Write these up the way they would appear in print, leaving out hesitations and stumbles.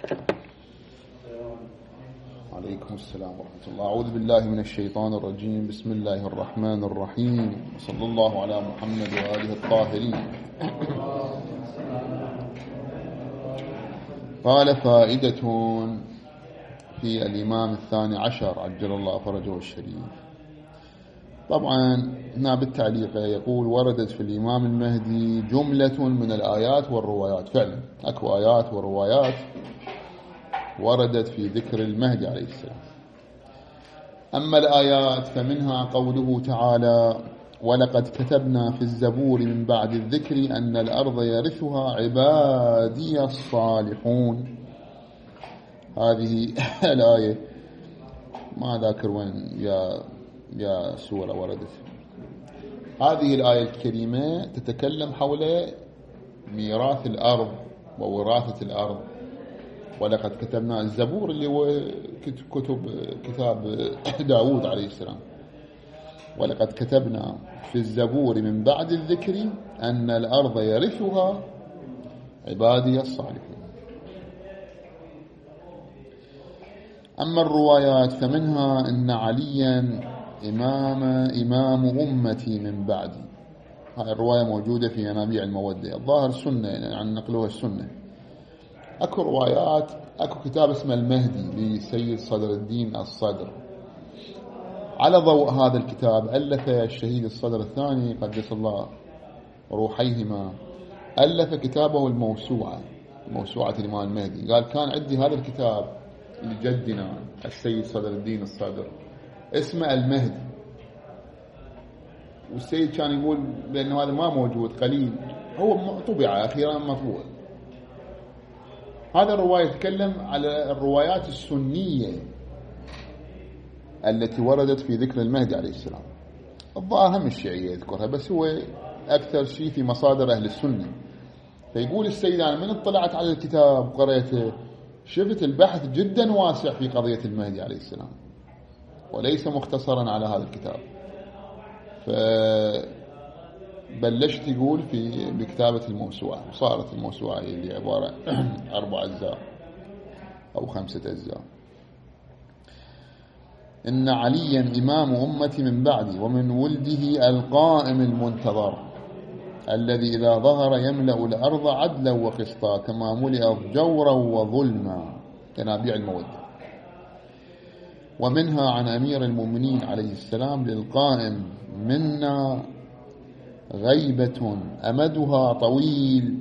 عليكم السلام ورحمة الله. أعوذ بالله من الشيطان الرجيم. بسم الله الرحمن الرحيم. صلى الله على محمد وآله الطاهرين. قال: فائدة في الإمام الثاني عشر عجل الله فرجه الشريف. طبعا هنا بالتعليق يقول: وردت في الإمام المهدي جملة من الآيات والروايات. فعلا أكو آيات وروايات وردت في ذكر المهدي عليه السلام. أما الآيات فمنها قوله تعالى: ولقد كتبنا في الزبور من بعد الذكر أن الأرض يرثها عبادي الصالحون. هذه الآية ما ذاكر وين يا سورة وردت. هذه الآية الكريمة تتكلم حول ميراث الأرض ووراثة الأرض. ولقد كتبنا الزبور اللي هو كتاب داود عليه السلام. ولقد كتبنا في الزبور من بعد الذكر أن الأرض يرثها عبادي الصالحون. أما الروايات فمنها أن عليا إمام أمتي من بعدي. هذه الرواية موجودة في ينابيع المودة. الظاهر سنة يعني نقلوها السنة. أكو روايات، أكو كتاب اسمه المهدي لسيد صدر الدين الصدر. على ضوء هذا الكتاب ألف الشهيد الصدر الثاني قدس الله روحيهما، ألف كتابه الموسوعة الإمام المهدي. قال: كان عندي هذا الكتاب لجدنا السيد صدر الدين الصدر اسمه المهدي، والسيد كان يقول بأنه هذا ما موجود، قليل، هو طبع أخيرا مطبوع. هذا الرواية يتكلم على الروايات السنية التي وردت في ذكر المهدي عليه السلام. الظاهر هم الشيعية يذكرها، بس هو أكثر شيء في مصادر أهل السنة. فيقول السيد: أنا من اطلعت على الكتاب وقرأته شفت البحث جدا واسع في قضية المهدي عليه السلام، وليس مختصرا على هذا الكتاب. فبلشت يقول بكتابة الموسوعة، وصارت الموسوعة اللي عبارة 4 أجزاء أو 5 أجزاء. إن عليا إمام أمتي من بعدي ومن ولده القائم المنتظر الذي إذا ظهر يملأ الأرض عدلا وقسطا كما ملئت جورا وظلما. ينابيع المودة. ومنها عن أمير المؤمنين عليه السلام: للقائم منا غيبة أمدها طويل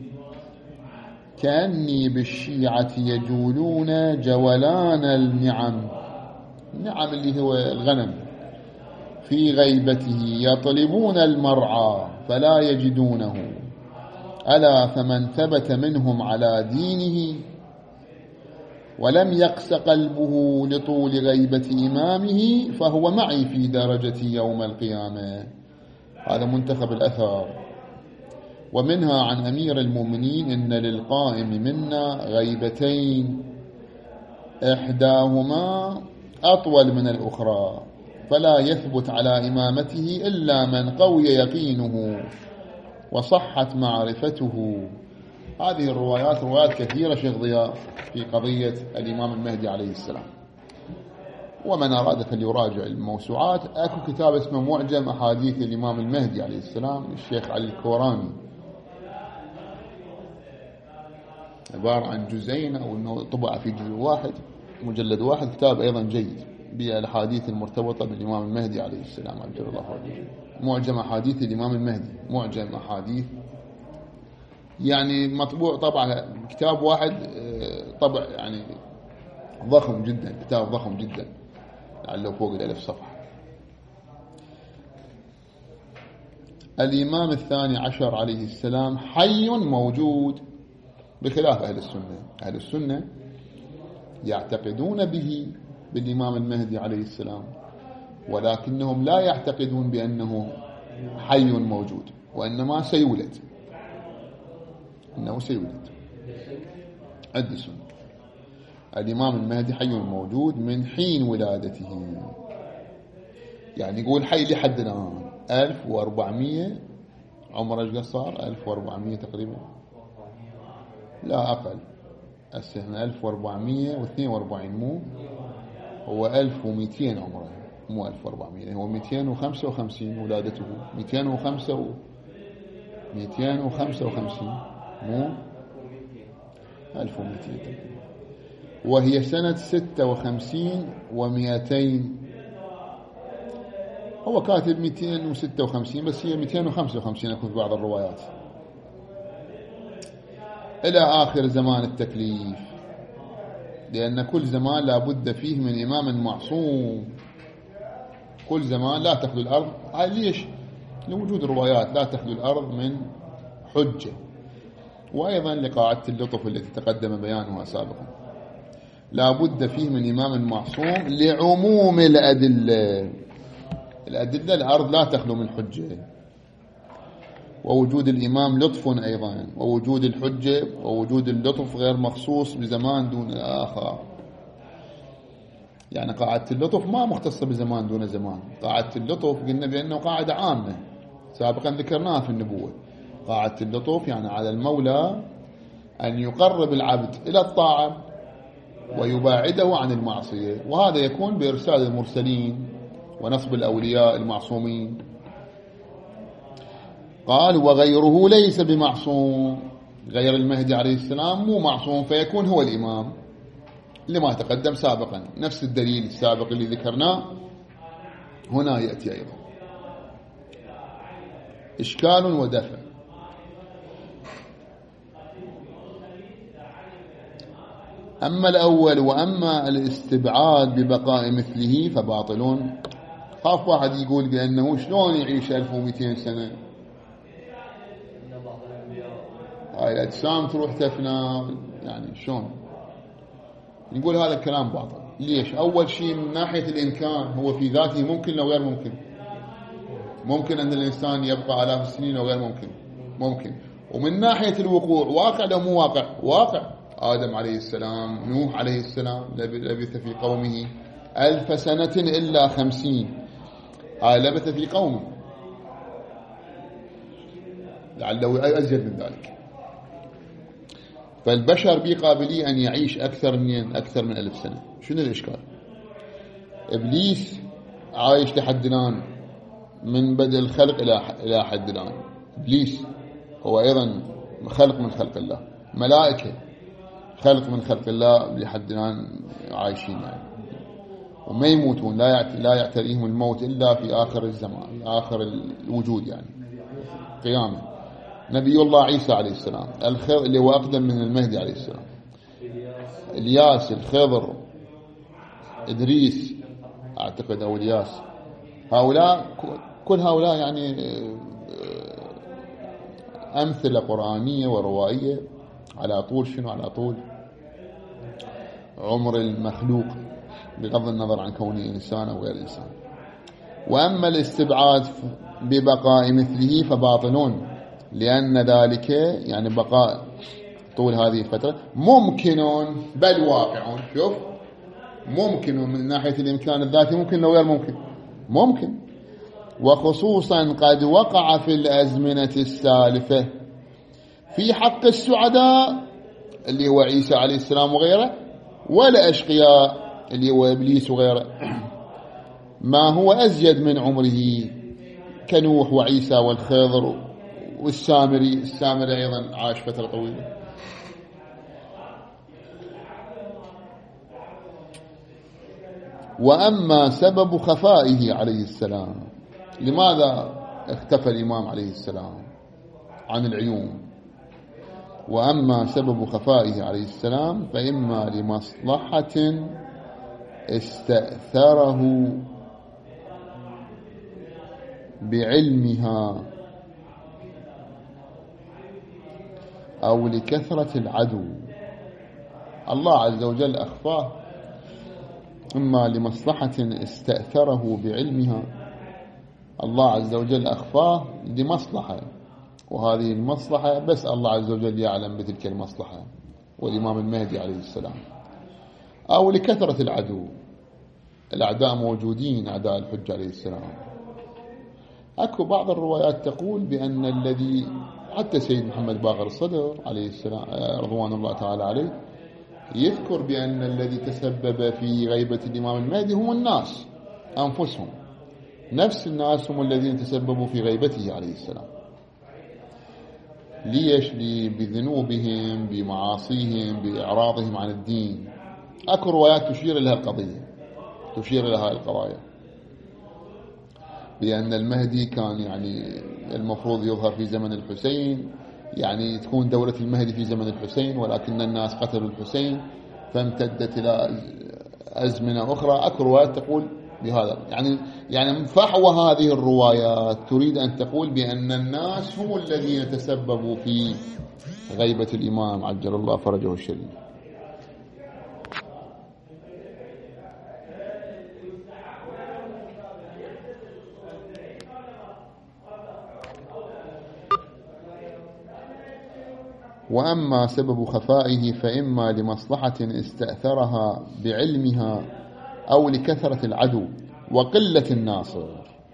كأني بالشيعة يجولون جولان النعم اللي هو الغنم في غيبته يطلبون المرعى فلا يجدونه. ألا فمن ثبت منهم على دينه ولم يقس قلبه لطول غيبة إمامه فهو معي في درجتي يوم القيامة. هذا منتخب الأثار. ومنها عن أمير المؤمنين: إن للقائم منا غيبتين إحداهما أطول من الأخرى فلا يثبت على إمامته إلا من قوي يقينه وصحت معرفته. هذه الروايات روايات كثيرة شيخ ضياء في قضية الإمام المهدي عليه السلام. ومن أراد فليراجع الموسوعات. أكو كتاب اسمه معجم أحاديث الإمام المهدي عليه السلام للشيخ علي الكوراني، عبارة عن جزئين أو أنه طبع في جزء واحد، مجلد واحد. كتاب أيضا جيد بالأحاديث المرتبطة بالإمام المهدي عليه السلام عجل الله فرجه. معجم أحاديث الإمام المهدي، معجم أحاديث، يعني مطبوع طبعا كتاب واحد، طبع يعني ضخم جدا، كتاب ضخم جدا لعله فوق 1000 صفحة. الإمام الثاني عشر عليه السلام حي موجود بخلاف أهل السنة. أهل السنة يعتقدون بالإمام المهدي عليه السلام، ولكنهم لا يعتقدون بأنه حي موجود، وإنما سيولد، إنه سيولد. عد السنة الإمام المهدي حي موجود من حين ولادته، يعني يقول حي لحد الآن 1400. عمره ايش صار؟ 1400 تقريبا، لا أقل. هسه 1442 مو هو 1200 عمره، مو 1400، هو 255 ولادته، 255 مو 1200، وهي سنة 56 و200. هو كاتب 256 بس هي 255 أكون في بعض الروايات، إلى آخر زمان التكليف، لأن كل زمان لا بد فيه من إمام معصوم. كل زمان لا تخلو الأرض، ليش؟ لوجود روايات لا تخلو الأرض من حجة، وأيضا لقاعدة اللطف التي تقدم بيانها سابقا، لا بد فيه من إمام معصوم لعموم الأدلة. الأرض لا تخلو من حجة، ووجود الإمام لطف أيضا، ووجود الحجة ووجود اللطف غير مخصوص بزمان دون الآخر. يعني قاعدة اللطف ما مختصة بزمان دون زمان، قاعدة اللطف قلنا بأنه قاعدة عامة سابقا ذكرناها في النبوة. قاعدة اللطف يعني على المولى أن يقرب العبد إلى الطاعة ويباعده عن المعصية، وهذا يكون بإرسال المرسلين ونصب الأولياء المعصومين. قال وغيره ليس بمعصوم، غير المهدي عليه السلام مو معصوم، فيكون هو الإمام لما تقدم سابقا. نفس الدليل السابق اللي ذكرناه هنا يأتي أيضا. إشكال ودفع. أما الأول وأما الاستبعاد ببقاء مثله فباطلون. خاف واحد يقول بأنه شلون يعيش 1200 سنة، هاي الأجسام تروح تفنى، يعني شلون؟ نقول هذا الكلام باطل. ليش؟ أول شيء من ناحية الإمكان، هو في ذاته ممكن أو غير ممكن؟ ممكن أن الإنسان يبقى آلاف السنين أو غير ممكن؟ ممكن. ومن ناحية الوقوع، واقع لو مو واقع؟ واقع. آدم عليه السلام، نوح عليه السلام لبث في قومه 1000 سنة إلا 50، لبث في قومه، لعله أزيد من ذلك. فالبشر بقابلية أن يعيش أكثر من 1000 سنة. شنو الإشكال؟ إبليس عايش لحد الآن، من بدء الخلق إلى حد الآن. إبليس هو أيضا خلق من خلق الله، ملائكة خلق من خلق الله لحد الآن عايشين يعني، وما يموتون، لا يعتريهم الموت إلا في آخر الزمان، آخر الوجود يعني قيامه. نبي الله عيسى عليه السلام، اللي هو أقدم من المهدي عليه السلام، إلياس، الخضر، إدريس أعتقد أو إلياس، هؤلاء كل هؤلاء يعني أمثلة قرآنية وروائية على طول شنو؟ على طول عمر المخلوق بغض النظر عن كونه إنسان أو غير إنسان. وأما الاستبعاد ببقاء مثله فباطلون، لأن ذلك يعني بقاء طول هذه الفترة ممكن بل واقع. شوف، ممكن من ناحية الإمكان الذاتي، ممكن لو غير ممكن، ممكن. وخصوصا قد وقع في الأزمنة السالفة في حق السعداء اللي هو عيسى عليه السلام وغيره، والأشقياء اللي هو إبليس وغيره، ما هو أزيد من عمره كنوح وعيسى والخضر والسامري. أيضا عاش فترة طويلة. وأما سبب خفائه عليه السلام، لماذا اختفى الإمام عليه السلام عن العيون؟ وأما سبب خفائه عليه السلام فإما لمصلحة استأثره بعلمها أو لكثرة العدو. الله عز وجل أخفاه، إما لمصلحة استأثره بعلمها، الله عز وجل أخفاه لمصلحة، وهذه المصلحة بس الله عز وجل يعلم بتلك المصلحة والإمام المهدي عليه السلام، أو لكثرة العدو، الأعداء موجودين، أعداء الحج عليه السلام. أكو بعض الروايات تقول بأن الذي حتى سيد محمد باقر الصدر عليه السلام رضوان الله تعالى عليه يذكر بأن الذي تسبب في غيبة الإمام المهدي هم الناس أنفسهم، نفس الناس هم الذين تسببوا في غيبته عليه السلام. ليش؟ بذنوبهم، بمعاصيهم، بإعراضهم عن الدين. أكو روايات تشير إلى القضية، تشير إلى هذه القضايا، بأن المهدي كان يعني المفروض يظهر في زمن الحسين، يعني تكون دولة المهدي في زمن الحسين، ولكن الناس قتلوا الحسين فامتدت إلى أزمنة أخرى. أكو روايات تقول بهذا، يعني فحوى هذه الروايات تريد أن تقول بأن الناس هم الذين تسببوا في غيبة الإمام عجل الله فرجه الشريف. وأما سبب خفائه فإما لمصلحة استأثرها بعلمها أو لكثرة العدو وقلة الناصر.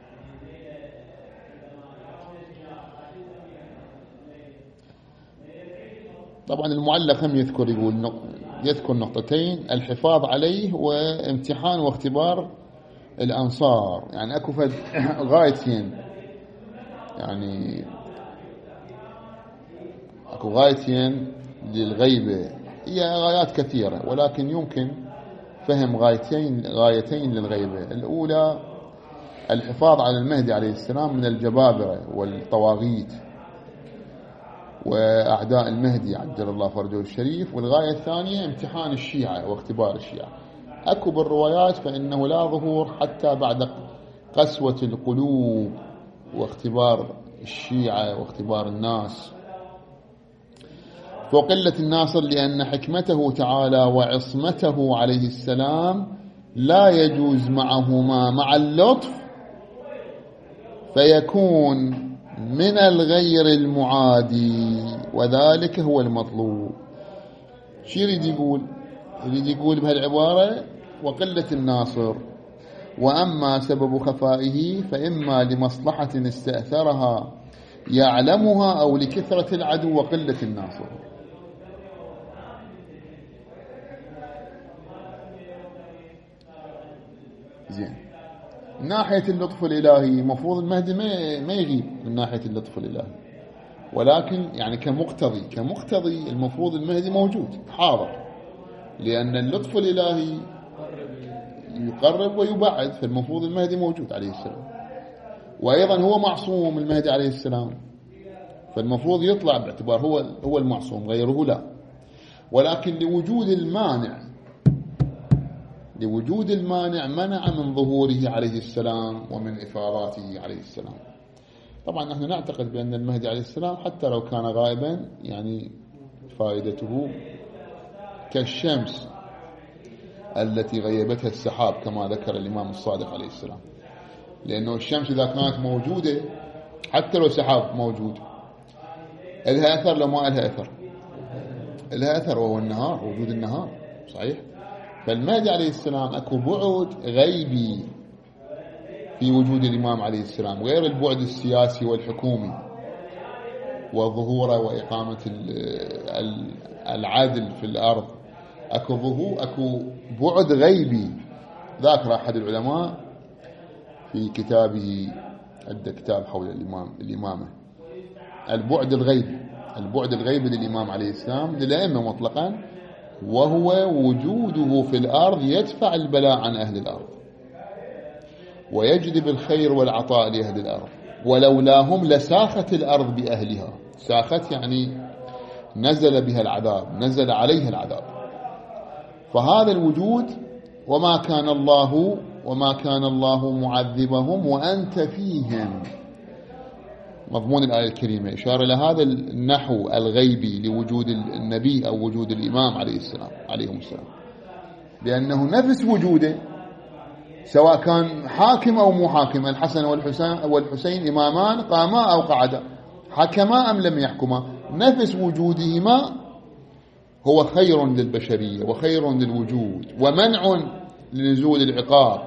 طبعا المعلق هم يذكر نقطتين: الحفاظ عليه وامتحان واختبار الأنصار. يعني أكو غايتين، يعني أكو غايتين للغيبة، هي غايات كثيرة ولكن يمكن فهم غايتين للغيبة. الأولى الحفاظ على المهدي عليه السلام من الجبابرة والطواغيت وأعداء المهدي عجل الله فرجه الشريف. والغاية الثانية امتحان الشيعة واختبار الشيعة. أكو بالروايات فإنه لا ظهور حتى بعد قسوة القلوب واختبار الشيعة واختبار الناس. وقلة الناصر لأن حكمته تعالى وعصمته عليه السلام لا يجوز معهما مع اللطف، فيكون من الغير المعادي، وذلك هو المطلوب. شو يريد يقول؟ يريد يقول بهالعبارة وقلة الناصر. وأما سبب خفائه فإما لمصلحة استأثرها يعلمها أو لكثرة العدو وقلة الناصر. زين، من ناحية اللطف الإلهي مفروض المهدي ما يغيب من ناحية اللطف الإلهي، ولكن يعني كمقتضي المفروض المهدي موجود حاضر، لأن اللطف الإلهي يقرب ويبعد، فالمفروض المهدي موجود عليه السلام. وأيضا هو معصوم المهدي عليه السلام، فالمفروض يطلع باعتبار هو المعصوم، غيره لا. ولكن لوجود المانع منع من ظهوره عليه السلام ومن إفاضاته عليه السلام. طبعا نحن نعتقد بأن المهدي عليه السلام حتى لو كان غائبا يعني فائدته كالشمس التي غيبتها السحاب كما ذكر الإمام الصادق عليه السلام. لأنه الشمس إذا كانت موجودة حتى لو سحاب موجود لها أثر، لو ما لها أثر لها أثر، وهو النهار، وجود النهار صحيح. فالمهدي عليه السلام أكو بعد غيبي في وجود الإمام عليه السلام غير البعد السياسي والحكومي وظهوره وإقامة العدل في الأرض. أكو بعد غيبي ذاكر أحد العلماء في كتابه، عنده كتاب حول الإمامة، البعد الغيبي للإمام عليه السلام للأئمة مطلقا، وهو وجوده في الأرض يدفع البلاء عن أهل الأرض ويجلب الخير والعطاء لأهل الأرض، ولولاهم لساخت الأرض بأهلها. ساخت يعني نزل بها العذاب، نزل عليها العذاب. فهذا الوجود وما كان الله معذبهم وأنت فيهم، مضمون الآية الكريمة إشارة لهذا النحو الغيبي لوجود النبي أو وجود الإمام عليهم السلام، لأنه نفس وجوده سواء كان حاكم أو مو حاكم. الحسن والحسين إمامان قاما أو قعدا، حكما أم لم يحكما، نفس وجودهما هو خير للبشرية وخير للوجود ومنع لنزول العقاب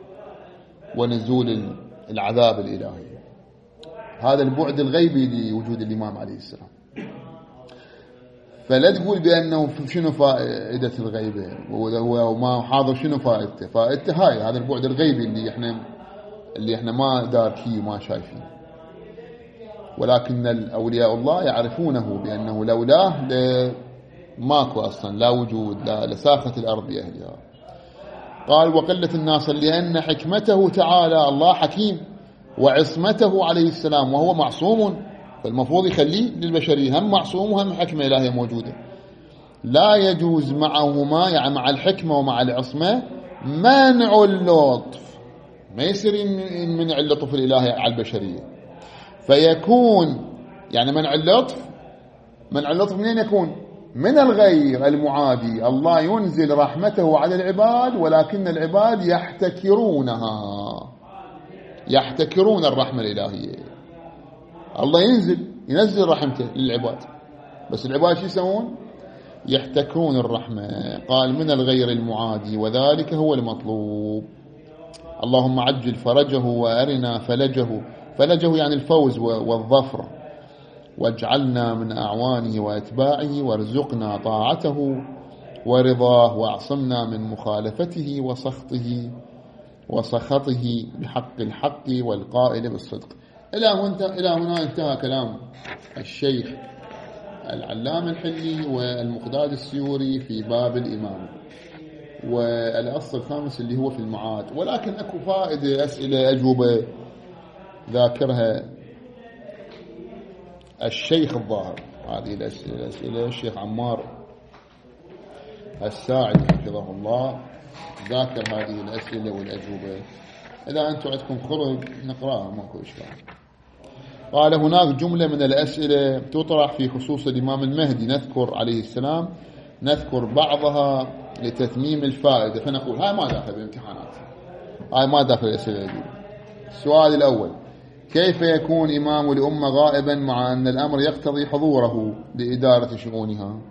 ونزول العذاب الإلهي. هذا البعد الغيبي لوجود الإمام عليه السلام. فلا تقول بأنه شنو فائدة الغيبة وما حاضر شنو فائدته. فائدته هاي هذا البعد الغيبي اللي احنا ما داركيه وما شايفين. ولكن الأولياء الله يعرفونه بأنه لولاه ماكو أصلا، لا وجود، لا لساخت الأرض بأهلها. قال وقلة الناصر لأن حكمته تعالى، الله حكيم، وعصمته عليه السلام وهو معصوم، فالمفروض يخليه للبشرية هم معصوم وهم حكمة إلهية موجودة. لا يجوز معهما، يعني مع الحكمة ومع العصمة، منع اللطف، ما يصير يمنع اللطف الإلهي على البشرية. فيكون يعني منع اللطف منين يكون؟ من الغير المعادي. الله ينزل رحمته على العباد ولكن العباد يحتكرون الرحمة الإلهية. الله ينزل رحمته للعباد، بس العباد شو يسوون؟ يحتكرون الرحمة. قال من الغير المعادي، وذلك هو المطلوب. اللهم عجل فرجه وأرنا فلجه يعني الفوز والظفر، واجعلنا من أعوانه وأتباعه، وارزقنا طاعته ورضاه، واعصمنا من مخالفته وسخطه بحق الحق والقائل بالصدق. إلى هنا انتهى كلام الشيخ العلام الحلي والمقداد السيوري في باب الإمام. والأصل الخامس اللي هو في المعاد. ولكن أكو فائدة، أسئلة أجوبة ذاكرها الشيخ الظاهر. هذه الأسئلة الشيخ عمار الساعدي حفظه الله ذاكر هذه الأسئلة والأجوبة. إذا أنتم عندكم خرج نقرأها ماكو إشكال. قال هناك جملة من الأسئلة تطرح في خصوص الإمام المهدي نذكر عليه السلام، نذكر بعضها لتتميم الفائدة، فنقول هاي ما داخل بالامتحانات، هاي ما داخل الأسئلة دي. السؤال الأول: كيف يكون إمام الأمة غائبا مع أن الأمر يقتضي حضوره لإدارة شؤونها؟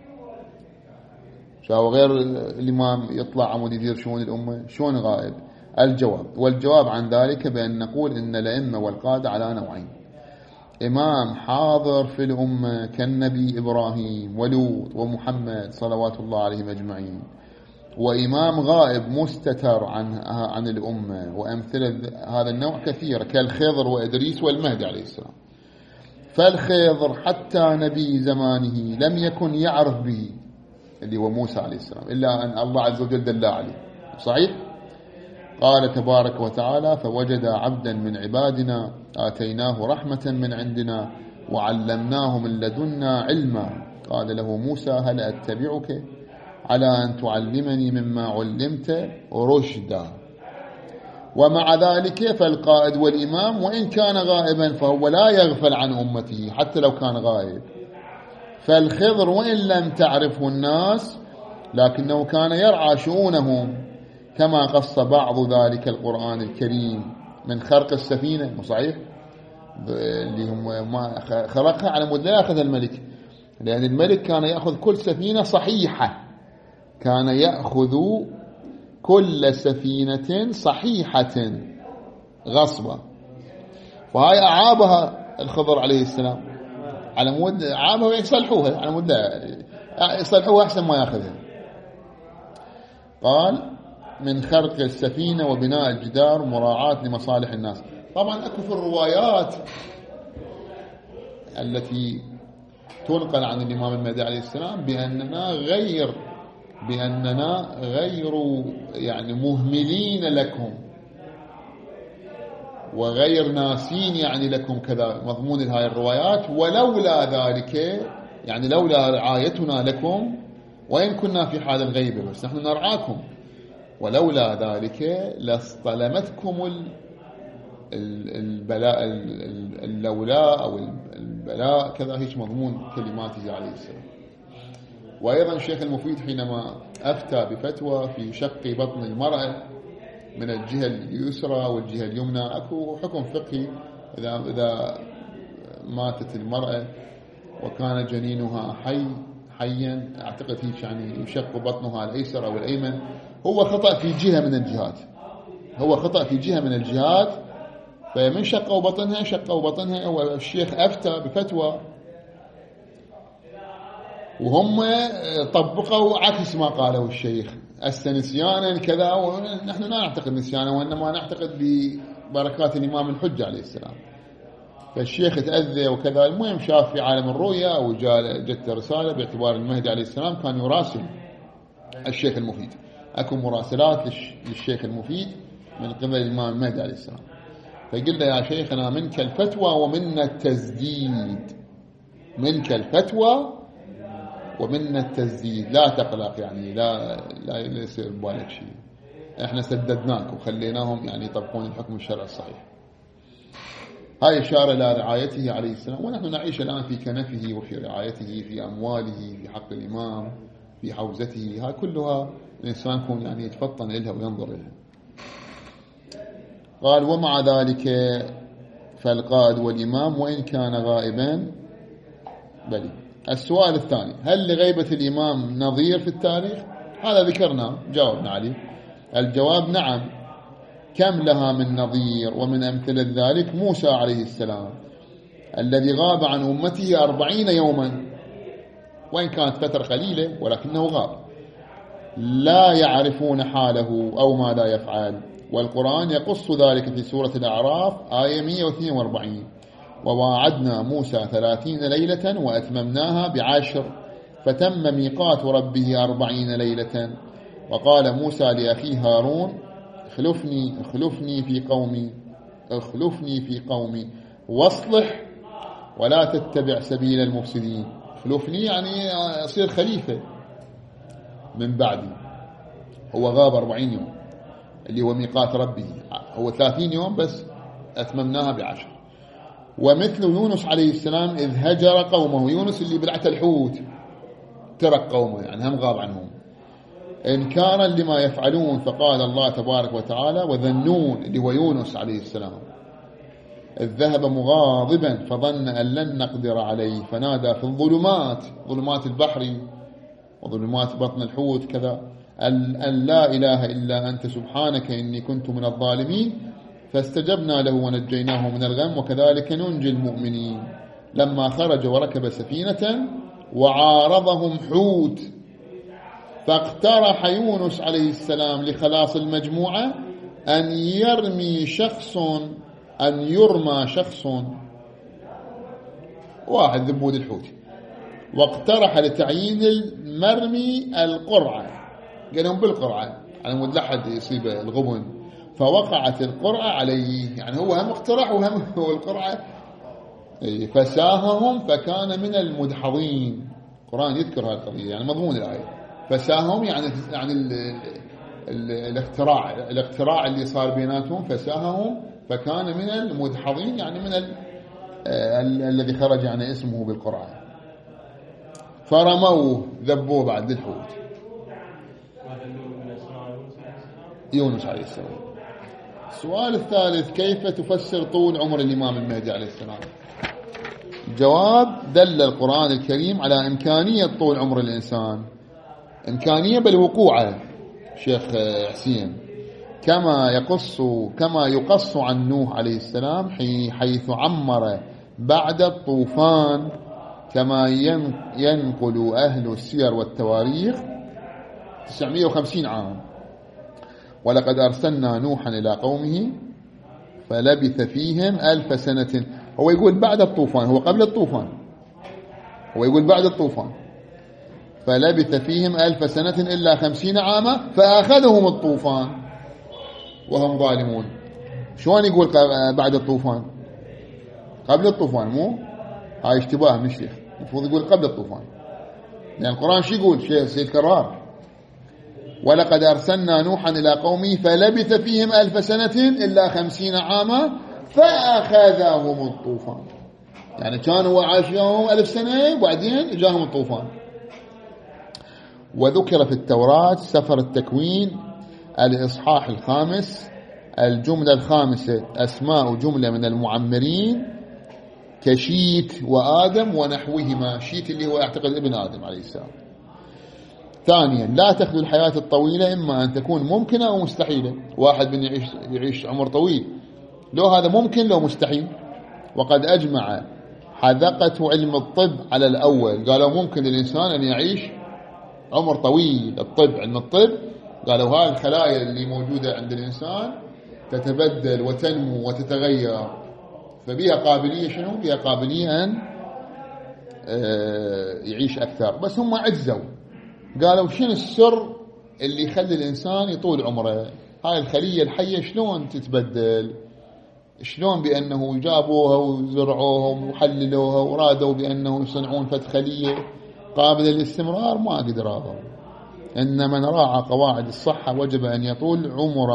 شاو غير الإمام يطلع عمود يدير شؤون الأمة، شون غائب؟ والجواب عن ذلك بأن نقول إن الأئمة والقادة على نوعين: إمام حاضر في الأمة كالنبي إبراهيم ولوط ومحمد صلوات الله عليهم أجمعين، وإمام غائب مستتر عن الأمة. وأمثلة هذا النوع كثيرة كالخضر وإدريس والمهدي عليه السلام. فالخضر حتى نبي زمانه لم يكن يعرف به، اللي هو موسى عليه السلام، إلا أن الله عز وجل دل عليه. صحيح؟ قال تبارك وتعالى: فوجد عبدا من عبادنا آتيناه رحمة من عندنا وعلمناه من لدنا علما. قال له موسى: هل أتبعك على أن تعلمني مما علمت رشدا. ومع ذلك فالقائد والإمام وإن كان غائبا فهو لا يغفل عن أمته حتى لو كان غائب. فالخضر وإن لم تعرفه الناس لكنه كان يرعى شؤونهم، كما قص بعض ذلك القرآن الكريم من خرق السفينة. صحيح؟ اللي هم ما خرقها على مود لا يأخذ الملك، لأن الملك كان يأخذ كل سفينة صحيحة، كان يأخذ كل سفينة صحيحة غصبا. وهاي أعابها الخضر عليه السلام على مود عابها ويصلحوها على مود يصلحوها أحسن ما يأخذها. قال: من خرق السفينة وبناء الجدار مراعاة لمصالح الناس. طبعا أكو في الروايات التي تنقل عن الإمام المهدي عليه السلام بأننا غير يعني مهملين لكم وغير ناسين يعني لكم، كذا مضمون هاي الروايات. ولولا ذلك يعني لولا رعايتنا لكم، وإن كنا في حال الغيبة بس نحن نرعاكم، ولولا ذلك لاصطلمتكم البلاء، اللولاء أو البلاء، كذا هيك مضمون كلماته عليه السلام. وأيضا الشيخ المفيد حينما أفتى بفتوى في شق بطن المرأة من الجهة اليسرى والجهة اليمنى، أكو حكم فقهي إذا ماتت المرأة وكان جنينها حيا، أعتقد هيك يعني يشق بطنها الأيسر أو الأيمن، هو خطأ في جهة من الجهات، فمن شقوا بطنها والشيخ أفتى بفتوى وهم طبقوا عكس ما قاله الشيخ نسيانا كذا، ونحن لا نعتقد نسيانا، وإنما نعتقد ببركات الإمام الحجة عليه السلام. فالشيخ تأذى وكذا. المهم شاف في عالم الرؤيا وجت رسالة باعتبار المهدي عليه السلام كان يراسل الشيخ المفيد. أكو مراسلات للشيخ المفيد من قبل الإمام المهدي عليه السلام. فقل له يا شيخنا منك الفتوى ومنا التسديد، منك الفتوى ومنا التسديد، لا تقلق يعني، لا يصير ببالك شيء، احنا سددناك وخليناهم يعني يطبقون الحكم الشرعي الصحيح. هاي إشارة إلى رعايته عليه السلام، ونحن نعيش الآن في كنفه وفي رعايته، في أمواله، في حق الإمام، في حوزته. هاي كلها الإنسان يكون يعني يتفطن إلها وينظر إلها. قال ومع ذلك فالقائد والإمام وإن كان غائبا بلي. السؤال الثاني: هل لغيبة الإمام نظير في التاريخ؟ هذا ذكرنا جاوبنا عليه. الجواب نعم. كم لها من نظير؟ ومن أمثلة ذلك موسى عليه السلام الذي غاب عن أمته 40 يوما، وإن كانت فترة قليلة ولكنه غاب، لا يعرفون حاله أو ما لا يفعل. والقرآن يقص ذلك في سورة الأعراف آية 142: وواعدنا موسى 30 ليلة وأتممناها ب10 فتم ميقات ربه 40 ليلة. وقال موسى لأخيه هارون: اخلفني في قومي واصلح ولا تتبع سبيل المفسدين. اخلفني يعني أصير خليفة من بعدي. هو غاب 40 يوم اللي هو ميقات ربه، هو 30 يوم بس أتممناها ب10. ومثل يونس عليه السلام إذ هجر قومه، يونس اللي بلعت الحوت ترك قومه يعني هم غاب عنهم، إنكارا لما يفعلون. فقال الله تبارك وتعالى: وذنون اللي هو يونس عليه السلام إذ ذهب مغاضبا فظن أن لن نقدر عليه فنادى في الظلمات، ظلمات البحر وظلمات بطن الحوت كذا، أن لا إله إلا أنت سبحانك إني كنت من الظالمين. فاستجبنا له ونجيناه من الغم وكذلك ننجي المؤمنين. لما خرج وركب سفينة وعارضهم حوت فاقترح يونس عليه السلام لخلاص المجموعة أن يرمى شخص واحد ذبود الحوت، واقترح لتعيين المرمي القرعة، قال لهم بالقرعة على مود لحد يصيب الغبن، فوقعت القرعة عليه. يعني هو هم اقترح وهم هو القرعة، فساههم فكان من المدحضين. القرآن يذكر هذه القضية يعني مضمون الآية. فساهم يعني الاقتراع اللي صار بيناتهم، فساههم فكان من المدحضين يعني من الذي خرج يعني اسمه بالقرعة. فرموه ذبوه بعد الحوت. يونس عليه السلام. السؤال الثالث: كيف تفسر طول عمر الإمام المهدي عليه السلام؟ الجواب: دل القرآن الكريم على إمكانية طول عمر الإنسان، إمكانية بل وقوعه. شيخ حسين كما يقص عن نوح عليه السلام حيث عمر بعد الطوفان، كما ينقل أهل السير والتواريخ 950 عام. ولقد أرسلنا نوحا إلى قومه فلبث فيهم 1000 سنة. هو يقول بعد الطوفان، هو قبل الطوفان، هو يقول بعد الطوفان. فلبث فيهم 1000 سنة إلا 50 عاما فأخذهم الطوفان وهم ظالمون. شلون يقول بعد الطوفان؟ قبل الطوفان، مو هاي اشتباه من الشيخ، المفروض يقول قبل الطوفان، لأن القرآن شو يقول؟ شيء سيد كرار: ولقد أرسلنا نوحا إلى قومه فلبث فيهم 1000 سنة إلا 50 عاما فأخذهم الطوفان. يعني كانوا عاشوا 1000 سنة وبعدين جاءهم الطوفان. وذكر في التوراة سفر التكوين الإصحاح 5 الجملة 5 أسماء جملة من المعمرين كشيت وآدم ونحوهما. شيت اللي هو يعتقد ابن آدم عليه السلام. ثانيا: لا تخلو الحياة الطويلة إما أن تكون ممكنة أو مستحيلة. واحد من يعيش عمر طويل، لو هذا ممكن لو مستحيل. وقد أجمع حذقة علم الطب على الأول، قالوا ممكن الإنسان أن يعيش عمر طويل. الطب، علم الطب، قالوا هاي الخلايا اللي موجودة عند الإنسان تتبدل وتنمو وتتغير، فبيها قابلية شنو؟ بيها قابلية أن يعيش أكثر. بس هم عجزوا، قالوا شنو السر اللي يخلي الإنسان يطول عمره؟ هاي الخلية الحية شلون تتبدل؟ شلون؟ بأنه جابوها وزرعوها وحللوها ورادوا بأنه يصنعون فد خلية قابلة للاستمرار، ما قدروا. إن من راعى قواعد الصحة وجب أن يطول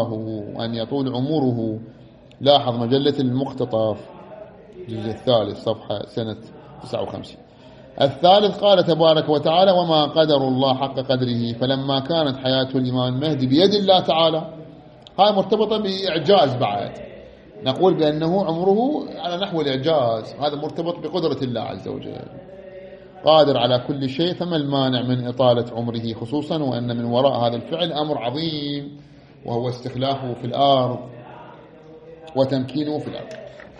عمره. لاحظ مجلة المقتطف الجزء الثالث صفحة سنة 59. الثالث قال تبارك وتعالى: وما قدر الله حق قدره فلما كانت حياة الإمام المهدي بيد الله تعالى. هاي مرتبطة بإعجاز بعد، نقول بأنه عمره على نحو الإعجاز، هذا مرتبط بقدرة الله عز وجل، قادر على كل شيء، فما المانع من إطالة عمره، خصوصا وأن من وراء هذا الفعل أمر عظيم وهو استخلافه في الأرض وتمكينه في الأرض.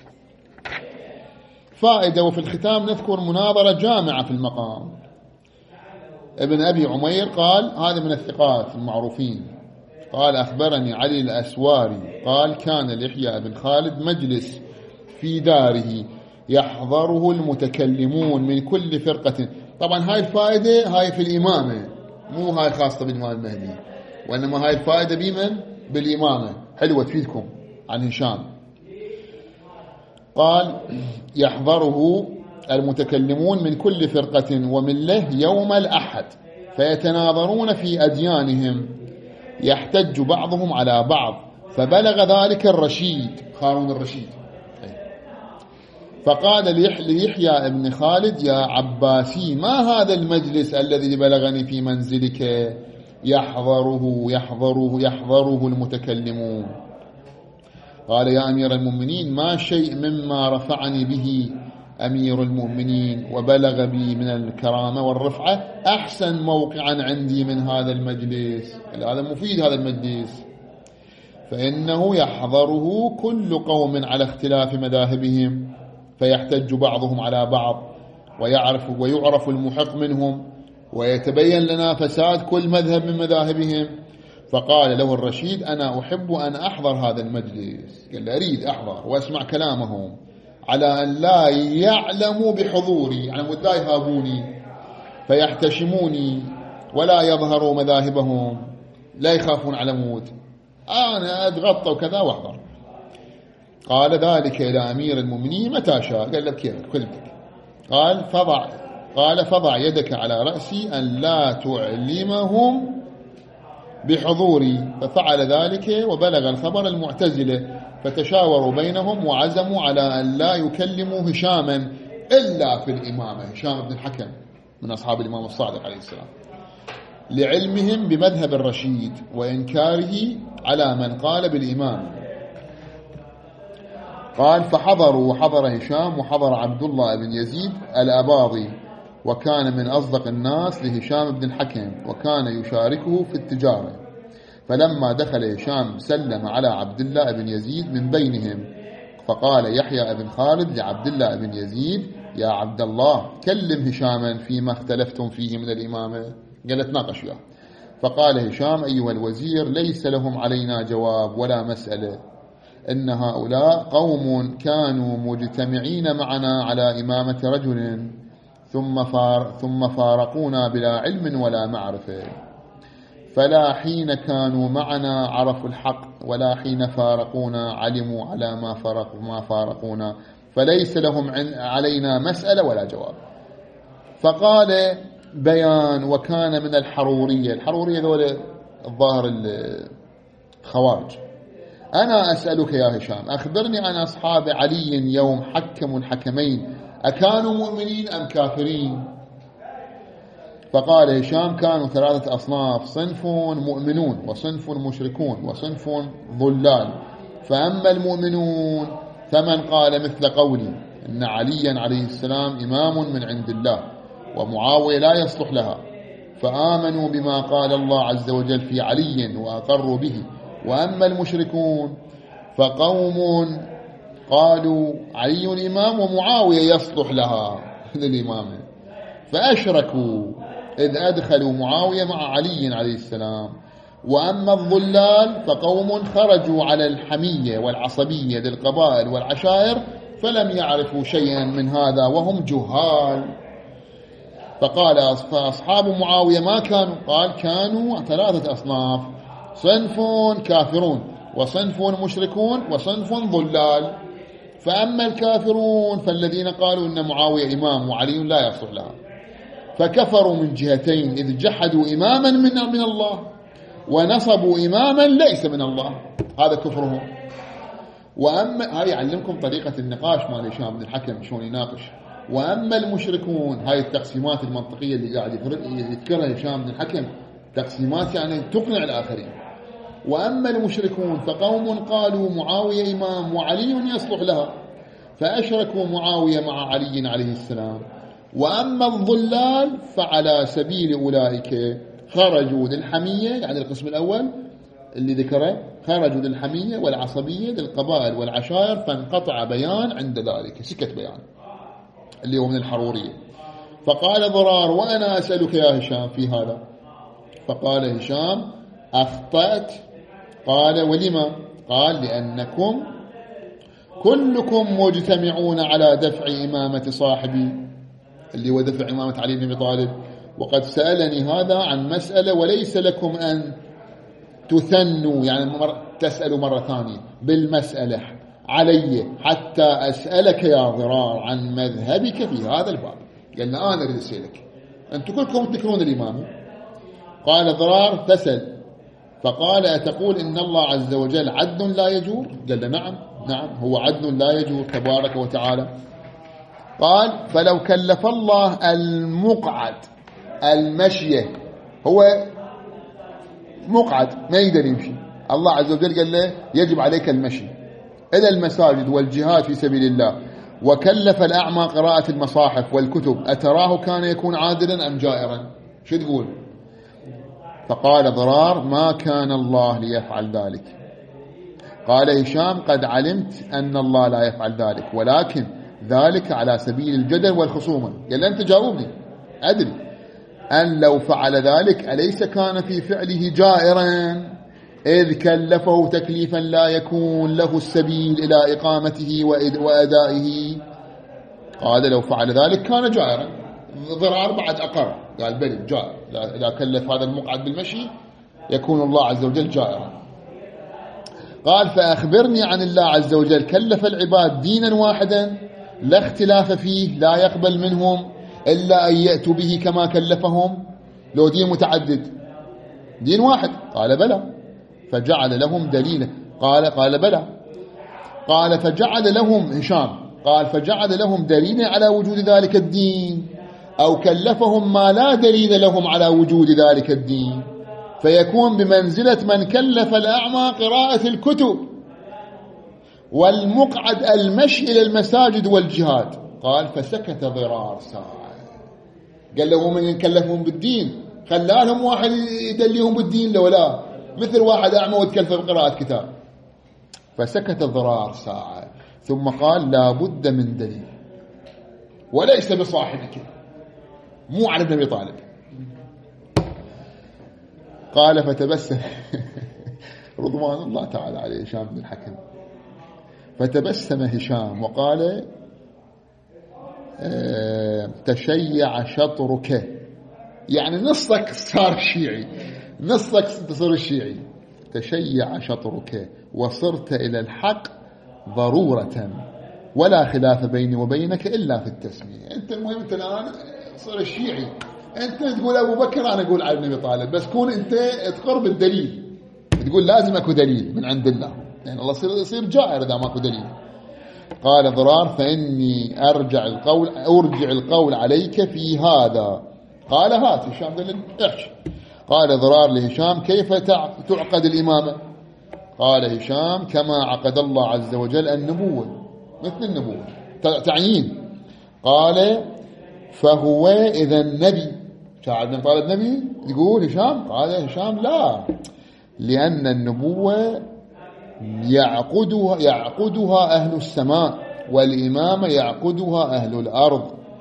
فائدة. وفي الختام نذكر مناظرة جامعة في المقام. ابن أبي عمير قال، هذا من الثقات المعروفين، قال: أخبرني علي الأسواري قال: كان ليحيى بن خالد مجلس في داره يحضره المتكلمون من كل فرقة. طبعا هاي الفائدة هاي في الإمامة، مو هاي خاصة بالإمام المهدي، وإنما هاي الفائدة بمن؟ بالإمامة. حلوة تفيدكم عن هشام. قال: يحضره المتكلمون من كل فرقة وملة يوم الأحد فيتناظرون في أديانهم، يحتج بعضهم على بعض، فبلغ ذلك الرشيد، هارون الرشيد، فقال ليحيى ابن خالد: يا عباسي، ما هذا المجلس الذي بلغني في منزلك يحضره المتكلمون؟ قال: يا أمير المؤمنين، ما شيء مما رفعني به أمير المؤمنين وبلغ بي من الكرامة والرفعة أحسن موقعا عندي من هذا المجلس. هذا مفيد، هذا المجلس، فإنه يحضره كل قوم على اختلاف مذاهبهم، فيحتج بعضهم على بعض، ويعرف المحق منهم، ويتبين لنا فساد كل مذهب من مذاهبهم. فقال له الرشيد: أنا أحب أن أحضر هذا المجلس، قال: أريد أحضر وأسمع كلامهم، على أن لا يعلموا بحضوري، يعني لا يهابوني فيحتشموني ولا يظهروا مذاهبهم، لا يخافون على موت، أنا أتغطى وكذا وأحضر. قال: ذلك إلى أمير المؤمنين متى شاء. قال: لك كيف كلمتك. قال: فضع يدك على رأسي أن لا تعلمهم بحضوري. ففعل ذلك، وبلغ الخبر المعتزلة، فتشاوروا بينهم وعزموا على أن لا يكلموا هشاما إلا في الإمامة. هشام بن الحكم من أصحاب الإمام الصادق عليه السلام، لعلمهم بمذهب الرشيد وإنكاره على من قال بالإمام. قال: فحضروا، وحضر هشام، وحضر عبد الله بن يزيد الأباضي، وكان من أصدق الناس لهشام بن الحكم، وكان يشاركه في التجارة. فلما دخل هشام سلم على عبد الله بن يزيد من بينهم، فقال يحيى بن خالد لعبد الله بن يزيد: يا عبد الله، كلم هشاما فيما اختلفتم فيه من الإمامة. قال: تناقش وياه. فقال هشام: أيها الوزير، ليس لهم علينا جواب ولا مسألة، إن هؤلاء قوم كانوا مجتمعين معنا على إمامة رجل، ثم فارقونا بلا علم ولا معرفة، فلا حين كانوا معنا عرفوا الحق، ولا حين فارقونا علموا على ما فارقونا، فليس لهم علينا مسألة ولا جواب. فقال بيان: وكان من الحرورية ذول الظاهر الخوارج. أنا أسألك يا هشام، أخبرني عن أصحاب علي يوم حكموا الحكمين، أكانوا مؤمنين أم كافرين؟ فقال هشام: كانوا ثلاثة أصناف، صنف مؤمنون، وصنف مشركون، وصنف ضلال. فأما المؤمنون فمن قال مثل قولي إن عليا عليه السلام إمام من عند الله، ومعاوية لا يصلح لها، فآمنوا بما قال الله عز وجل في علي وأقروا به. وأما المشركون فقوم قالوا علي إمام ومعاوية يصلح لها للإمامة، فأشركوا إذ أدخلوا معاوية مع علي عليه السلام. وأما الضلال فقوم خرجوا على الحمية والعصبية للقبائل والعشائر فلم يعرفوا شيئا من هذا وهم جهال. فقال فأصحاب معاوية ما كانوا؟ قال كانوا 3 أصناف: صنف كافرون، وصنف مشركون، وصنف ضلال. فأما الكافرون فالذين قالوا إن معاوية إمام وعلي لا يصلح لها، فكفروا من جهتين: إذ جحدوا إماما من الله، ونصبوا إماما ليس من الله، هذا كفرهم. وأما هاي يعلمكم طريقة النقاش مال هشام بن الحكم شلون يناقش. وأما المشركون، هاي التقسيمات المنطقية اللي قاعد يذكرها هشام بن الحكم، تقسيمات يعني تقنع الآخرين. وأما المشركون فقوم قالوا معاوية إمام وعلي يصلح لها، فأشركوا معاوية مع علي عليه السلام. وأما الضلال فعلى سبيل أولئك خرجوا للحمية، يعني القسم الأول اللي ذكره، خرجوا للحمية والعصبية للقبائل والعشائر، فانقطع بيان عند ذلك، سكت بيان اللي هو من الحرورية. فقال ضرار: وأنا أسألك يا هشام في هذا. فقال هشام: أخطأت. قال: ولما؟ قال: لأنكم كلكم مجتمعون على دفع إمامة صاحبي، اللي هو دفع إمامة علي بن أبي طالب، وقد سألني هذا عن مسألة وليس لكم أن تثنوا، يعني تسألوا مرة ثانية بالمسألة علي حتى أسألك يا ضرار عن مذهبك في هذا الباب. قالنا أنا أريد أسألك، أنتم كلكم تذكرون الإمام. قال ضرار: تسأل. فقال: أتقول إن الله عز وجل عدل لا يجور؟ قال: نعم هو عدل لا يجور تبارك وتعالى. قال: فلو كلف الله المقعد المشية، هو مقعد ما يقدر يمشي، الله عز وجل قال له يجب عليك المشي إلى المساجد والجهاد في سبيل الله، وكلف الأعمى قراءة المصاحف والكتب، أتراه كان يكون عادلا أم جائرا؟ شو تقول؟ فقال ضرار: ما كان الله ليفعل ذلك. قال هشام: قد علمت أن الله لا يفعل ذلك، ولكن ذلك على سبيل الجدل والخصومة. قال: أنت جاوبني، أدري أن لو فعل ذلك أليس كان في فعله جائرا، إذ كلفه تكليفا لا يكون له السبيل إلى إقامته وأدائه. قال: لو فعل ذلك كان جائرا. ضرار بعد أقر، قال: بل جائر، إذا كلف هذا المقعد بالمشي يكون الله عز وجل جائرا. قال: فأخبرني عن الله عز وجل كلف العباد دينا واحدا لا اختلاف فيه، لا يقبل منهم إلا أن يأتوا به كما كلفهم، لو دين متعدد دين واحد. قال: بلى. فجعل لهم دليلا. قال: بلى. قال: فجعل لهم هشام، قال: فجعل لهم دليلا على وجود ذلك الدين، أو كلفهم ما لا دليل لهم على وجود ذلك الدين، فيكون بمنزلة من كلف الأعمى قراءة الكتب والمقعد المشي إلى المساجد والجهاد. قال: فسكت ضرار ساعة. قال له: من يكلفهم بالدين خلالهم واحد يدليهم بالدين؟ لو لا، مثل واحد أعمى وتكلفه بقراءة كتاب. فسكت ضرار ساعة ثم قال: لا بد من دليل، وليس بصاحبك، مو على ابن أبي طالب. قال: فتبسم رضوان الله تعالى عليه هشام بن الحكم، فتبسم هشام وقال: تشيع شطرك، يعني نصك صار شيعي، نصك تصير الشيعي. تشيع شطرك وصرت إلى الحق ضرورة، ولا خلاف بيني وبينك إلا في التسمية. أنت المهم أنت الآن صار الشيعي، أنت تقول أبو بكر، أنا أقول علي بن أبي طالب، بس كون أنت تقرب الدليل، تقول لازم أكو دليل من عند الله، يعني الله يصير جائر إذا ما أكو دليل. قال ضرار: فإني أرجع القول عليك في هذا. قال: هات. هشام قال: احكي. قال ضرار لهشام: كيف تعقد الإمامة؟ قال هشام: كما عقد الله عز وجل النبوة، مثل النبوة تعيين. قال: فهو إذا النبي، شاعر بن طالب نبي يقول هشام؟ قال هشام: لا، لأن النبوة يعقدها أهل السماء، والإمامة يعقدها أهل الأرض.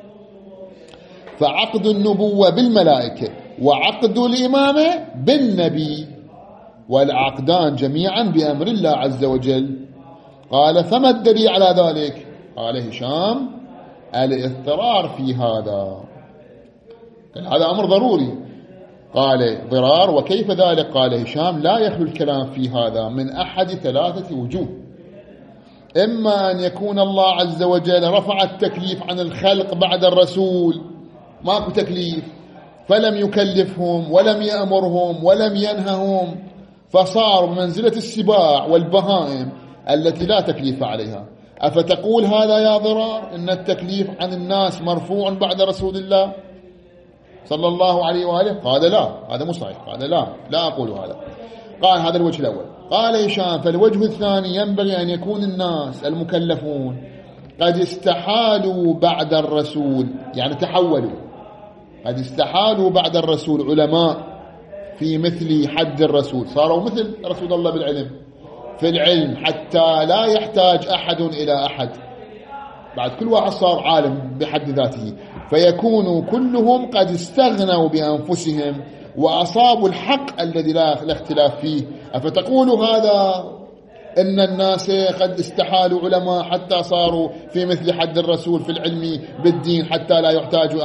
فعقد النبوة بالملائكة وعقد الإمامة بالنبي، والعقدان جميعا بأمر الله عز وجل. قال فما الدليل على ذلك؟ قال هشام الاضطرار في هذا، هذا أمر ضروري. قال ضرار وكيف ذلك؟ قال هشام لا يخلو الكلام في هذا من أحد ثلاثة وجوه: إما أن يكون الله عز وجل رفع التكليف عن الخلق بعد الرسول، ماكو تكليف، فلم يكلفهم ولم يأمرهم ولم ينههم، فصار بمنزلة السباع والبهائم التي لا تكليف عليها. أفتقول هذا يا ضرار إن التكليف عن الناس مرفوع بعد رسول الله صلى الله عليه وآله؟ قال لا، هذا مو صحيح، قال لا أقول هذا. قال هذا الوجه الأول. قال هشام فالوجه الثاني ينبغي أن يكون الناس المكلفون قد استحالوا بعد الرسول، يعني تحولوا، قد استحالوا بعد الرسول علماء في مثل حد الرسول، صاروا مثل رسول الله بالعلم في العلم حتى لا يحتاج أحد إلى أحد، بعد كل واحد صار عالم بحد ذاته، فيكونوا كلهم قد استغنوا بأنفسهم وأصابوا الحق الذي لا اختلاف فيه. أفتقول هذا إن الناس قد استحالوا علماء حتى صاروا في مثل حد الرسول في العلم بالدين حتى لا يحتاج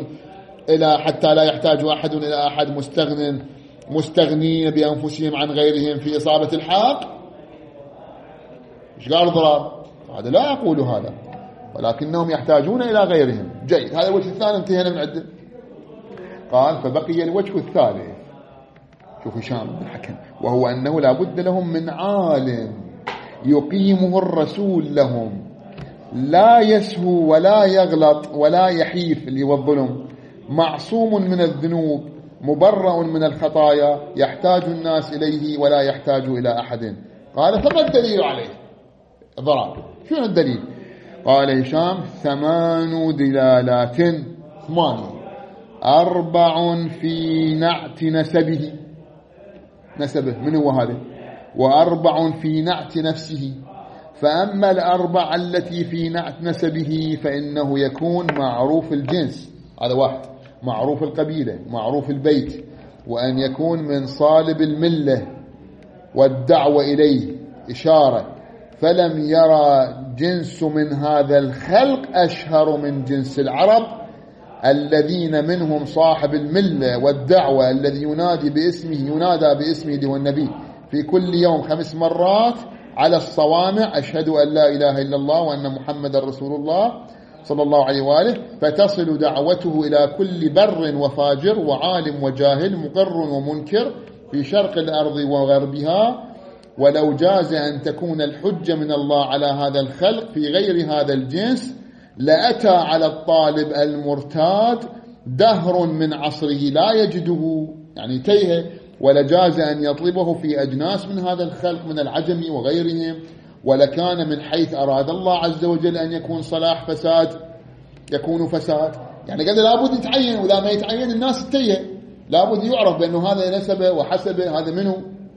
أحد إلى أحد، مستغنين بأنفسهم عن غيرهم في إصابة الحق؟ إيش قال ضرار؟ هذا لا أقول هذا، ولكنهم يحتاجون إلى غيرهم. جيد، هذا الوجه الثاني انتهينا من عنده. قال فبقي الوجه الثالث، شوف هشام بن الحكم، وهو أنه لا بد لهم من عالم يقيمه الرسول لهم، لا يسهو ولا يغلط ولا يحيف اللي هو الظلم، معصوم من الذنوب مبرأ من الخطايا، يحتاج الناس إليه ولا يحتاج إلى أحد. قال فما الدليل عليه؟ ضرار. شنو الدليل؟ قال هشام 8 دلالات، 8، 4 في نعت نسبه من هو هذا، و4 في نعت نفسه. فأما 4 التي في نعت نسبه فإنه يكون معروف الجنس، هذا واحد، معروف القبيلة، معروف البيت، وأن يكون من صالب الملة والدعوة إليه إشارة. فلم يرى جنس من هذا الخلق أشهر من جنس العرب الذين منهم صاحب الملة والدعوة الذي ينادى باسمه اللي هو النبي في كل يوم 5 مرات على الصوامع: أشهد أن لا إله إلا الله وأن محمد رسول الله صلى الله عليه وآله. فتصل دعوته إلى كل بر وفاجر وعالم وجاهل، مقر ومنكر، في شرق الأرض وغربها. ولو جاز أن تكون الحجة من الله على هذا الخلق في غير هذا الجنس لأتى على الطالب المرتاد دهر من عصره لا يجده، يعني تيه، ولجاز أن يطلبه في أجناس من هذا الخلق من العجم وغيرهم، ولكان من حيث أراد الله عز وجل أن يكون صلاح فساد يكون فساد. يعني قد لابد يتعين، وإذا ما يتعين الناس تيه، لابد يعرف بأنه هذا نسبه وحسبه، هذا منه.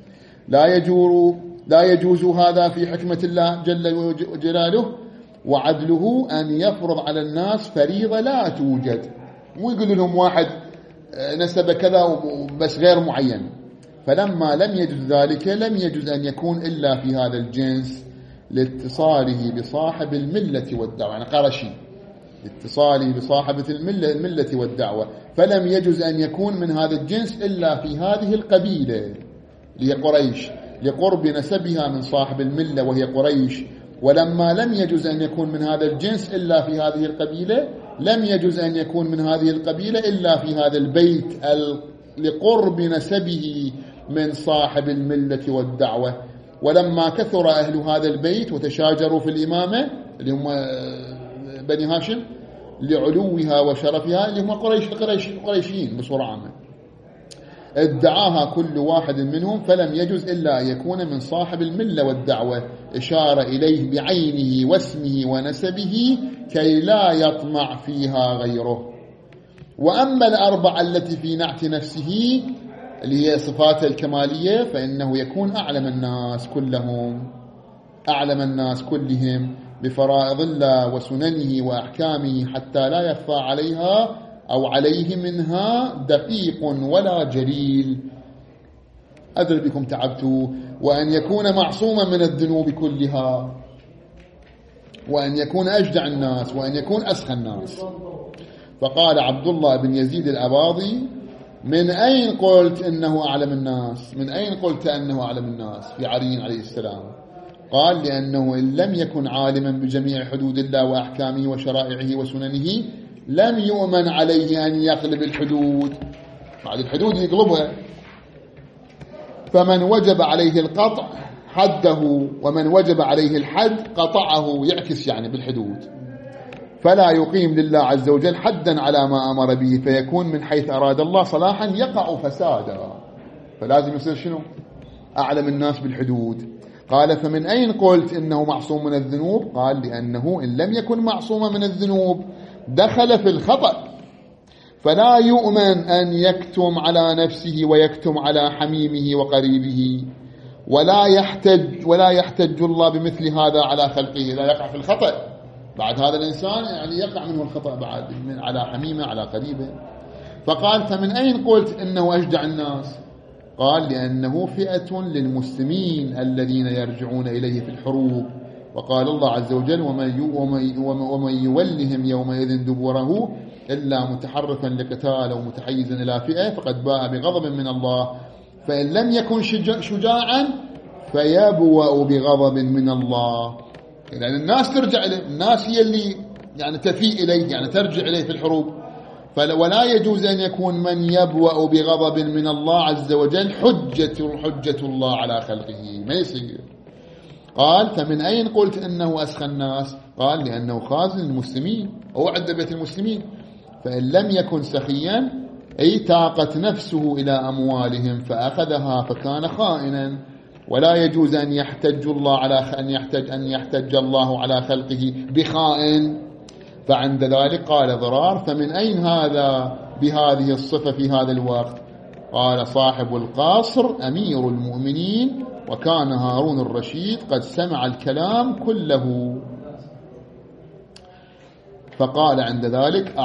لا يجوز هذا في حكمة الله جل جلاله وعدله أن يفرض على الناس فريضة لا توجد، مو يقول لهم واحد نسب كذا بس غير معين. فلما لم يجوز ذلك لم يجوز أن يكون إلا في هذا الجنس لاتصاله بصاحب الملة والدعوة، يعني قرشي، اتصاله بصاحبة الملة والدعوة. فلم يجوز أن يكون من هذا الجنس إلا في هذه القبيلة اللي هي قريش، لقرب نسبها من صاحب الملة وهي قريش. ولما لم يجوز أن يكون من هذا الجنس إلا في هذه القبيلة لم يجوز أن يكون من هذه القبيلة إلا في هذا البيت لقرب نسبه من صاحب الملة والدعوة. ولما كثر أهل هذا البيت وتشاجروا في الإمامة اللي هم بني هاشم لعلوها وشرفها اللي هم قريشيين بصورة عامة، ادعاها كل واحد منهم، فلم يجوز إلا أن يكون من صاحب الملة والدعوة، إشارة إليه بعينه واسمه ونسبه كي لا يطمع فيها غيره. وأما 4 التي في نعت نفسه اللي هي صفاته الكمالية، فإنه يكون أعلم الناس كلهم، أعلم الناس كلهم بفرائض الله وسننه وأحكامه، حتى لا يخفى عليها أو عليه منها دقيق ولا جليل. أدري بكم تعبتوا. وأن يكون معصوما من الذنوب كلها، وأن يكون أجدع الناس، وأن يكون أسخى الناس. فقال عبد الله بن يزيد الأباضي: من أين قلت إنه أعلم الناس؟ من أين قلت أنه أعلم الناس في علي عليه السلام؟ قال: لأنه إن لم يكن عالما بجميع حدود الله وأحكامه وشرائعه وسننه لم يؤمن عليه أن يقلب الحدود، بعد الحدود يقلبها. فمن وجب عليه القطع حده، ومن وجب عليه الحد قطعه، يعكس يعني بالحدود. فلا يقيم لله عز وجل حدا على ما أمر به، فيكون من حيث أراد الله صلاحا يقع فسادا. فلازم يصير شنو؟ أعلم الناس بالحدود. قال: فمن أين قلت إنه معصوم من الذنوب؟ قال: لأنه إن لم يكن معصوما من الذنوب دخل في الخطأ، فلا يؤمن أن يكتم على نفسه ويكتم على حميمه وقريبه، ولا يحتج الله بمثل هذا على خلقه. لا يقع في الخطأ بعد هذا الإنسان، يعني يقع منه الخطأ بعد على حميمه على قريبه. فقال: فمن أين قلت إنه أجدع الناس؟ قال: لأنه فئة للمسلمين الذين يرجعون إليه في الحروب. وقال الله عز وجل: ومن يولهم يومئذ دبره إلا متحرفا لقتال أو متحيزا إلى فئة فقد باء بغضب من الله. فإن لم يكن شجاعا فيبوأ بغضب من الله. لأن الناس ترجع إليه، الناس هي اللي يعني تفيء إليه، يعني ترجع إليه في الحروب. ولا يجوز أن يكون من يبوأ بغضب من الله عز وجل حجة الله على خلقه، ما يصير. قال: فمن أين قلت إنه أسخى الناس؟ قال: لأنه خازن المسلمين أو عند بيت المسلمين. فإن لم يكن سخيا أي تاقت نفسه إلى أموالهم فأخذها فكان خائنا. ولا يجوز أن يحتج الله على أن يحتج الله على خلقه بخائن. فعند ذلك قال ضرار: فمن أين هذا بهذه الصفة في هذا الوقت؟ قال: صاحب القاصر أمير المؤمنين، وكان هارون الرشيد قد سمع الكلام كله. فقال عند ذلك: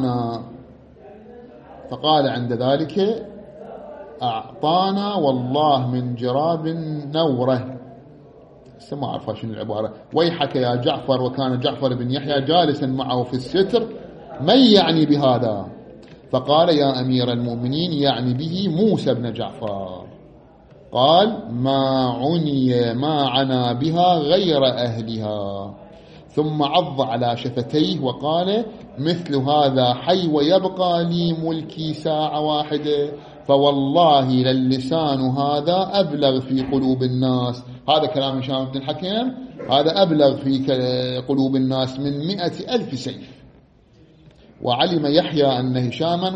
أعطانا والله من جراب نوره. ما أعرف شنو العبارة. ويحك يا جعفر. وكان جعفر بن يحيى جالسا معه في الستر. من يعني بهذا؟ فقال: يا أمير المؤمنين يعني به موسى بن جعفر. قال: ما عنا بها غير أهلها. ثم عض على شفتيه وقال: مثل هذا حي ويبقى لي ملكي ساعة واحدة، فوالله للسان هذا أبلغ في قلوب الناس. هذا كلام هشام بن الحكم، هذا أبلغ في قلوب الناس من 100,000 سيف. وعلم يحيى أن هشاما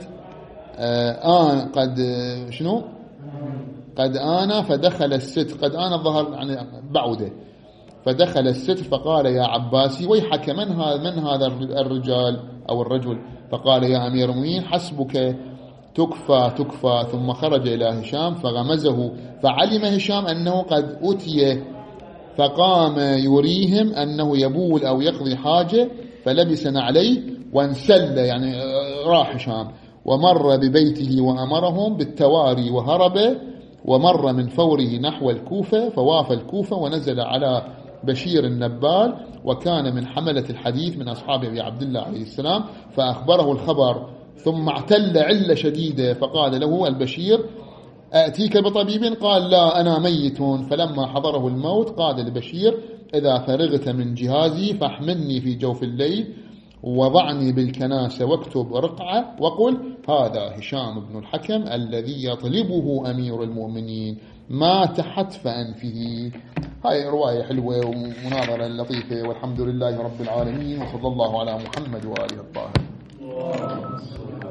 قد آن فدخل الستر، قد آن الظهر يعني بعوده، فدخل الستر فقال: يا عباسي ويحك من هذا الرجال أو الرجل؟ فقال: يا أمير المؤمنين حسبك، تكفى. ثم خرج إلى هشام فغمزه، فعلم هشام أنه قد أتي، فقام يريهم أنه يبول أو يقضي حاجة، فلبس نعليه وانسل، يعني راح هشام، ومر ببيته وأمرهم بالتواري وهرب، ومر من فوره نحو الكوفة، فوافى الكوفة ونزل على بشير النبال، وكان من حملة الحديث من أصحاب أبي عبد الله عليه السلام، فأخبره الخبر. ثم اعتل علة شديدة، فقال له البشير: أأتيك بطبيب؟ قال: لا، أنا ميت. فلما حضره الموت قال البشير: إذا فرغت من جهازي فاحملني في جوف الليل، وضعني بالكناسة واكتب رقعة، وقل: هذا هشام بن الحكم الذي يطلبه أمير المؤمنين، مات حتف أنفه. هاي رواية حلوة ومناظرة لطيفة، والحمد لله رب العالمين، وصلى الله على محمد وآله الطاهرين.